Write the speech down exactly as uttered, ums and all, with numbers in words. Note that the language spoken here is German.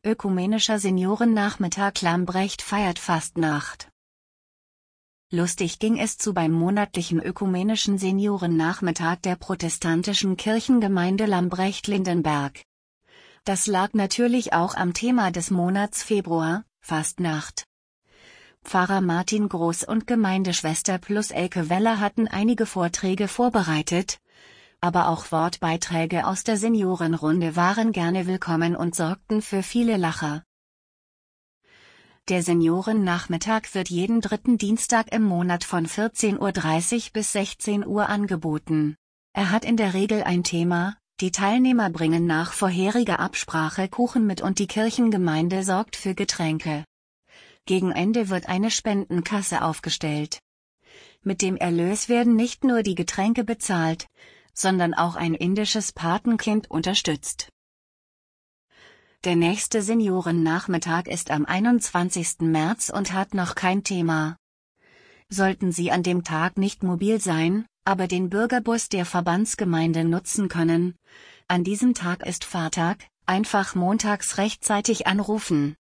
Ökumenischer Seniorennachmittag Lambrecht feiert Fastnacht. Lustig ging es zu beim monatlichen Ökumenischen Seniorennachmittag der protestantischen Kirchengemeinde Lambrecht-Lindenberg. Das lag natürlich auch am Thema des Monats Februar, Fastnacht. Pfarrer Martin Groß und Gemeindeschwester Plus Elke Weller hatten einige Vorträge vorbereitet, aber auch Wortbeiträge aus der Seniorenrunde waren gerne willkommen und sorgten für viele Lacher. Der Seniorennachmittag wird jeden dritten Dienstag im Monat von vierzehn Uhr dreißig bis sechzehn Uhr angeboten. Er hat in der Regel ein Thema, die Teilnehmer bringen nach vorheriger Absprache Kuchen mit und die Kirchengemeinde sorgt für Getränke. Gegen Ende wird eine Spendenkasse aufgestellt. Mit dem Erlös werden nicht nur die Getränke bezahlt, sondern auch ein indisches Patenkind unterstützt. Der nächste Seniorennachmittag ist am einundzwanzigsten März und hat noch kein Thema. Sollten Sie an dem Tag nicht mobil sein, aber den Bürgerbus der Verbandsgemeinde nutzen können, an diesem Tag ist Fahrtag, einfach montags rechtzeitig anrufen.